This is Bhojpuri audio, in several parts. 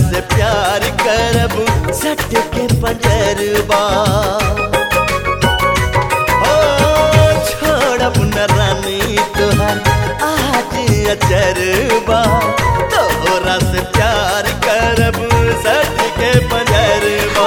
से प्यार करब सट के पंजरबा हो छोड़ब न रानी तोहर आज अचरबा तोहरा से प्यार करब सट के पंजरबा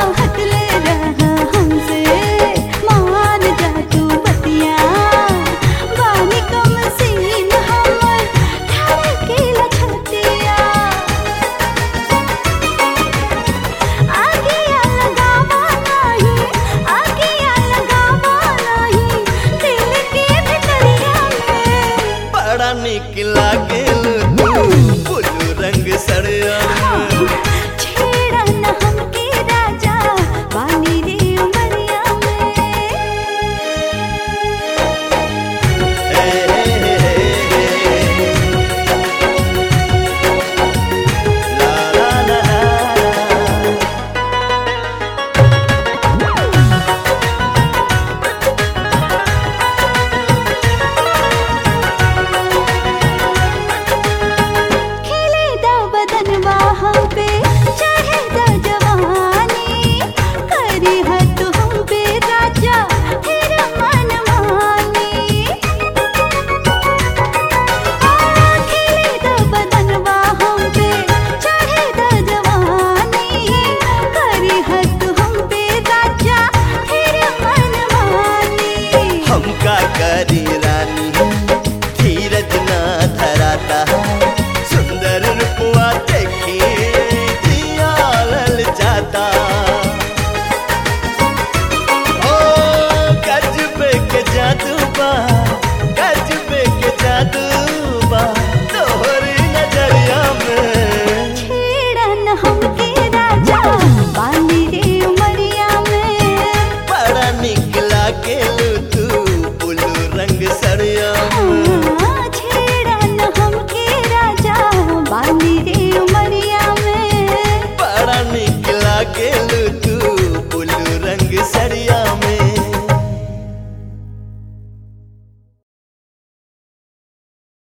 निक लागेल तू ब्लू रंग सड़िया छेड़ा न हमके राजा वाली रे उमरिया हमका करी रानी धीरज ना धराता सुंदर रूपवा देखी दिया लल जाता ओ गजबे के जादू बा गजबे के जादू बा तोहरी नजरिया में छेड़ा न हमके राजा वाली रे उमरिया में बड़ा निक लागेल रंग सड़िया छेड़ा न हमके राजा वाली रे उमरिया में बड़ा निक लागेल